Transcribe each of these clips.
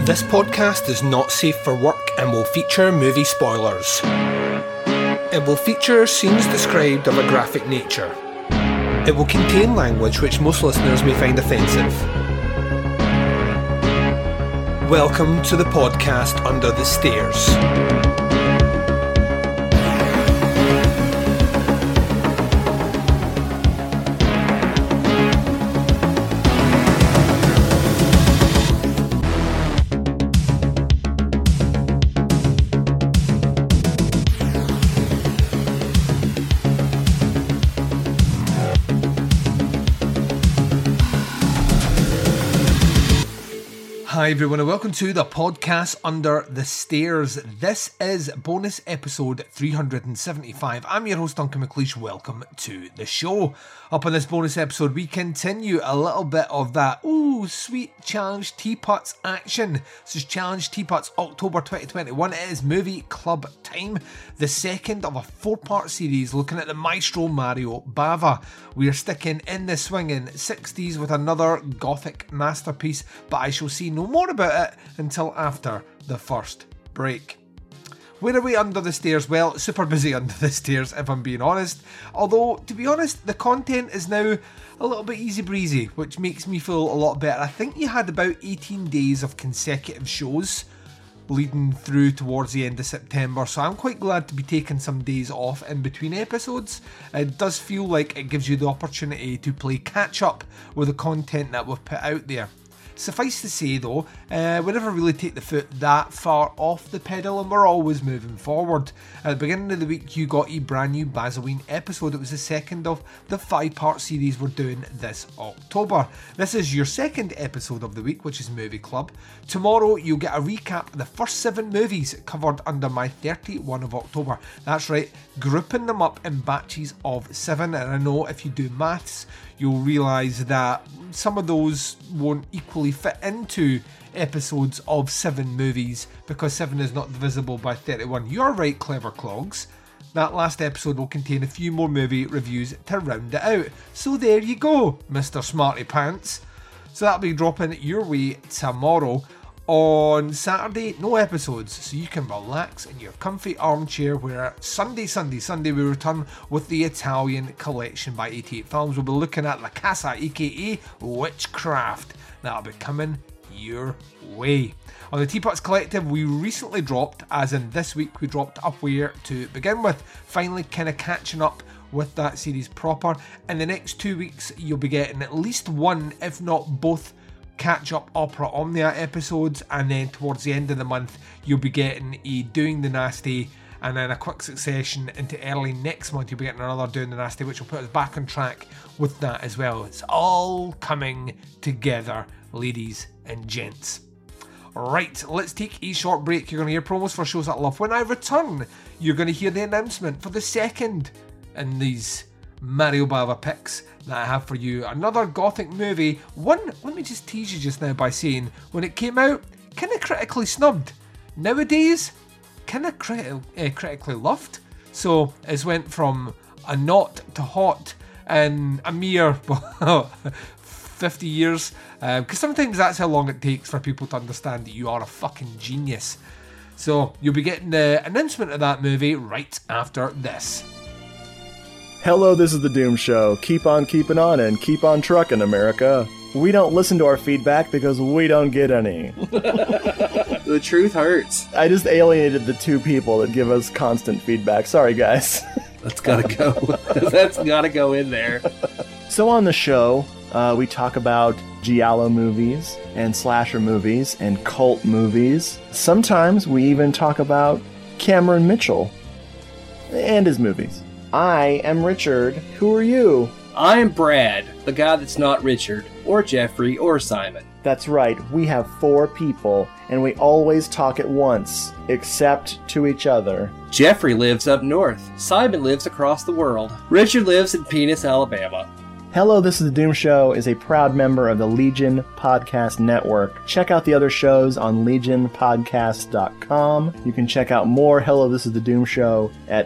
This podcast is not safe for work and will feature movie spoilers. It will feature scenes described of a graphic nature. It will contain language which most listeners may find offensive. Welcome to the podcast Under the Stairs. Hi everyone and welcome to the podcast Under the Stairs. This is bonus episode 375. I'm your host Duncan McLeish. Welcome to the show. Up on this bonus episode we continue a little bit of that sweet Challenge Teapots action. This is Challenge Teapots October 2021. It is movie club time. The second of a 4-part series looking at the maestro Mario Bava. We are sticking in the swinging 60s with another gothic masterpiece, but I shall see no more about it until after the first break. Where are we under the stairs? Well, super busy under the stairs if I'm being honest. Although, to be honest, the content is now a little bit easy breezy, which makes me feel a lot better. I think you had about 18 days of consecutive shows leading through towards the end of September, so I'm quite glad to be taking some days off in between episodes. It does feel like it gives you the opportunity to play catch up with the content that we've put out there. Suffice to say though, we never really take the foot that far off the pedal and we're always moving forward. At the beginning of the week you got a brand new Bazoween episode. It was the second of the 5-part series we're doing this October. This is your second episode of the week, which is Movie Club. Tomorrow you'll get a recap of the first 7 movies covered under my 31 of October. That's right, grouping them up in batches of 7, and I know if you do maths you'll realise that some of those won't equally fit into episodes of 7 movies because 7 is not divisible by 31. You're right, clever clogs. That last episode will contain a few more movie reviews to round it out. So there you go, Mr. Smarty Pants. So that'll be dropping your way tomorrow. On Saturday, no episodes, so you can relax in your comfy armchair where Sunday we return with the Italian Collection by 88 Films. We'll be looking at La Casa, aka Witchcraft. That'll be coming your way. On the Teapots Collective, we recently dropped, as in this week, we dropped Up Where to begin with, finally kind of catching up with that series proper. In the next 2 weeks, you'll be getting at least one, if not both, catch-up Opera Omnia episodes, and then towards the end of the month you'll be getting a Doing the Nasty, and then a quick succession into early next month you'll be getting another Doing the Nasty, which will put us back on track with that as well. It's all coming together, ladies and gents. Right, let's take a short break. You're going to hear promos for shows that I love. When I return, you're going to hear the announcement for the second in these Mario Bava picks that I have for you. Another gothic movie. One, let me just tease you just now by saying, when it came out, kind of critically snubbed. Nowadays, kind of critically loved. So it's went from a not to hot in a mere 50 years. Because sometimes that's how long it takes for people to understand that you are a fucking genius. So you'll be getting the announcement of that movie right after this. Hello, this is The Doom Show. Keep on keeping on and keep on trucking, America. We don't listen to our feedback because we don't get any. The truth hurts. I just alienated the 2 people that give us constant feedback. Sorry, guys. That's gotta go. That's gotta go in there. So on the show, we talk about giallo movies and slasher movies and cult movies. Sometimes we even talk about Cameron Mitchell and his movies. I am Richard. Who are you? I'm Brad, the guy that's not Richard, or Jeffrey, or Simon. That's right, we have 4 people, and we always talk at once, except to each other. Jeffrey lives up north. Simon lives across the world. Richard lives in Penis, Alabama. Hello, This is the Doom Show is a proud member of the Legion Podcast Network. Check out the other shows on legionpodcast.com. You can check out more Hello, This is the Doom Show at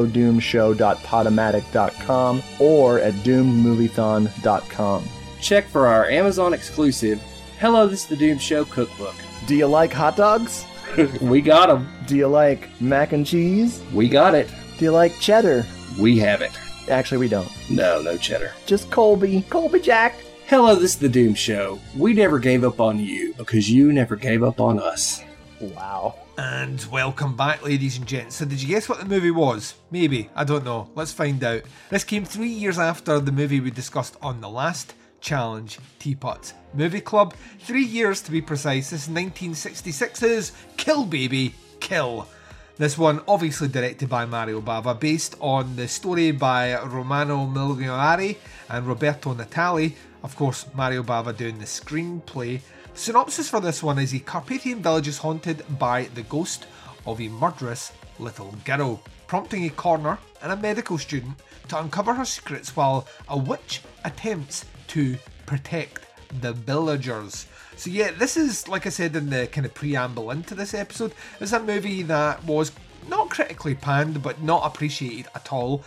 hellodoomshow.podomatic.com or at doommoviethon.com. Check for our Amazon exclusive Hello, this is the Doom Show Cookbook. Do you like hot dogs? We got them. Do you like mac and cheese? We got it. Do you like cheddar? We have it. Actually, we don't. No cheddar. Just Colby. Colby Jack. Hello, this is the Doom Show. We never gave up on you because you never gave up on us. Wow. And welcome back, ladies and gents. So did you guess what the movie was? Maybe, I don't know. Let's find out. This came 3 years after the movie we discussed on the last Challenge Teapots Movie Club. 3 years to be precise. This is 1966's Kill Baby Kill. This one obviously directed by Mario Bava, based on the story by Romano Migliorari and Roberto Natali. Of course, Mario Bava doing the screenplay. Synopsis for this one is a Carpathian village is haunted by the ghost of a murderous little girl, prompting a coroner and a medical student to uncover her secrets while a witch attempts to protect the villagers. So yeah, this is, like I said in the kind of preamble into this episode, it's a movie that was not critically panned but not appreciated at all,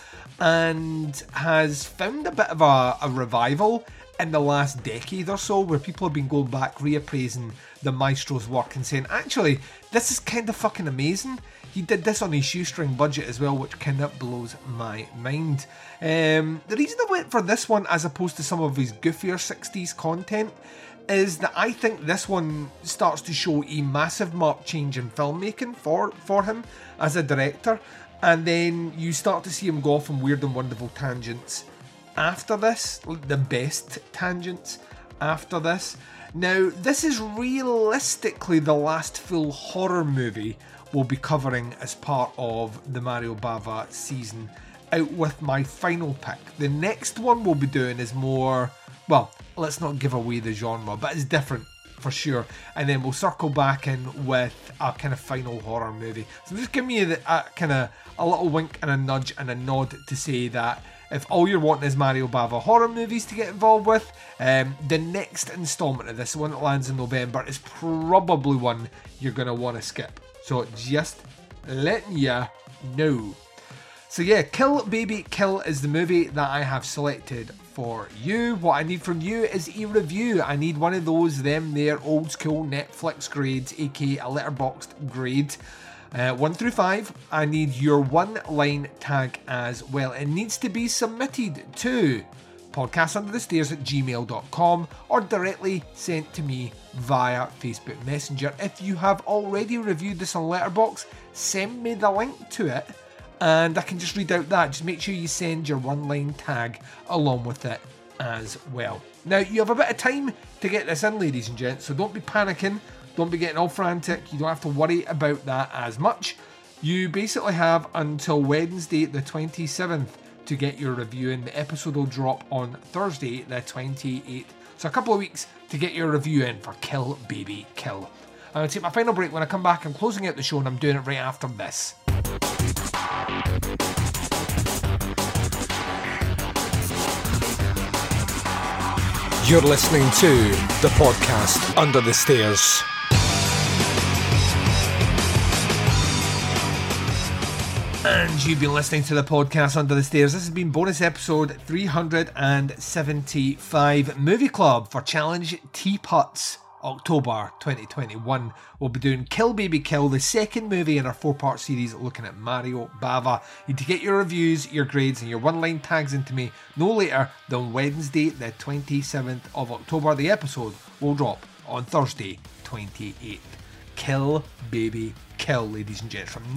and has found a bit of a revival in the last decade or so, where people have been going back reappraising the maestro's work and saying, actually, this is kind of fucking amazing. He did this on a shoestring budget as well, which kind of blows my mind. The reason I went for this one as opposed to some of his goofier 60s content is that I think this one starts to show a massive marked change in filmmaking for him as a director, and then you start to see him go off on weird and wonderful tangents after this, the best tangents after this. Now, this is realistically the last full horror movie we'll be covering as part of the Mario Bava season, out with my final pick. The next one we'll be doing is more, well, let's not give away the genre, but it's different for sure, and then we'll circle back in with a kind of final horror movie. So I'm just giving you a little wink and a nudge and a nod to say that if all you're wanting is Mario Bava horror movies to get involved with, the next installment of this, the one that lands in November, is probably one you're going to want to skip. So just letting you know. So yeah, Kill Baby Kill is the movie that I have selected for you. What I need from you is a review. I need one of those, there old school Netflix grades, aka a letterboxed grade. 1 through 5, I need your one-line tag as well. It needs to be submitted to podcastunderthestairs@gmail.com or directly sent to me via Facebook Messenger. If you have already reviewed this on Letterboxd, send me the link to it and I can just read out that. Just make sure you send your one-line tag along with it as well. Now, you have a bit of time to get this in, ladies and gents, so don't be panicking. Don't be getting all frantic. You don't have to worry about that as much. You basically have until Wednesday the 27th to get your review in. The episode will drop on Thursday the 28th. So a couple of weeks to get your review in for Kill Baby Kill. I'm going to take my final break. When I come back, I'm closing out the show and I'm doing it right after this. You're listening to the podcast Under the Stairs. And you've been listening to the podcast Under the Stairs. This has been bonus episode 375 Movie Club for Challenge Teapots October 2021. We'll be doing Kill Baby Kill, the second movie in our 4-part series looking at Mario Bava. You need to get your reviews, your grades and your one-line tags into me no later than Wednesday the 27th of October. The episode will drop on Thursday 28th. Kill Baby Kill, ladies and gents, from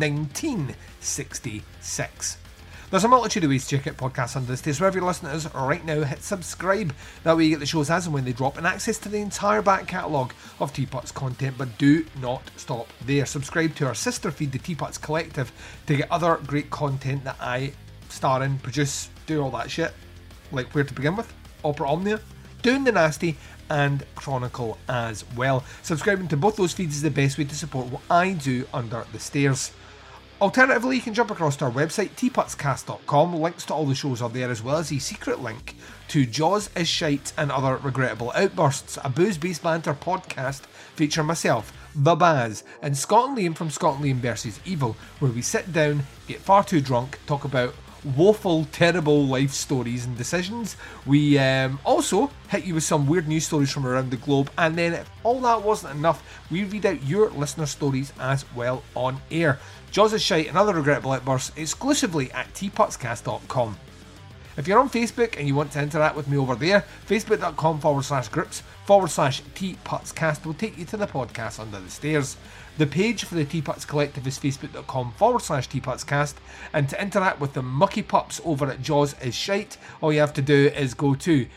1966. There's a multitude of ways to check out podcasts Under the Stairs. Wherever you're listening to us right now, hit subscribe. That way you get the shows as and when they drop and access to the entire back catalogue of Teapots content. But do not stop there. Subscribe to our sister feed, the Teapots Collective, to get other great content that I star in, produce, do all that shit. Like Where to Begin With, Opera Omnia, Doing the Nasty, and Chronicle as well. Subscribing to both those feeds is the best way to support what I do Under the Stairs. Alternatively, you can jump across to our website, teapotscast.com. Links to all the shows are there, as well as a secret link to Jaws is Shite and Other Regrettable Outbursts, a booze-based banter podcast featuring myself, The Baz, and Scott and Liam from Scott and Liam vs. Evil, where we sit down, get far too drunk, talk about woeful, terrible life stories and decisions. We also hit you with some weird news stories from around the globe, and then if all that wasn't enough, we read out your listener stories as well on air. Jaws is Shite and other regrettable outbursts exclusively at tputscast.com. If you're on Facebook and you want to interact with me over there, facebook.com/groups/tputscast will take you to the podcast Under the Stairs. The page for the Teapots Collective is facebook.com/tputscast, and to interact with the mucky pups over at Jaws is Shite, all you have to do is go to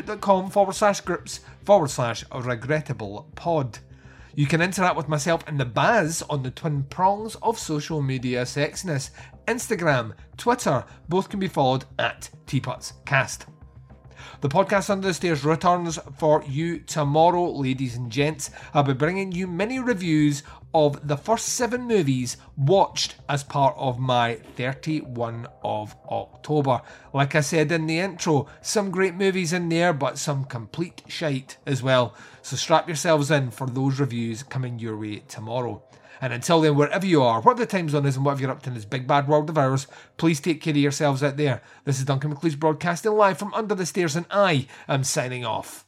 facebook.com/groups/regrettablepod. You can interact with myself and the Baz on the twin prongs of social media sexiness. Instagram, Twitter, both can be followed at tputscast. The podcast Under the Stairs returns for you tomorrow, ladies and gents. I'll be bringing you mini reviews of the first 7 movies watched as part of my 31 of October. Like I said in the intro, some great movies in there, but some complete shite as well. So strap yourselves in for those reviews coming your way tomorrow. And until then, wherever you are, whatever the time zone is and whatever you're up to in this big bad world of ours, please take care of yourselves out there. This is Duncan McLeish broadcasting live from Under the Stairs, and I am signing off.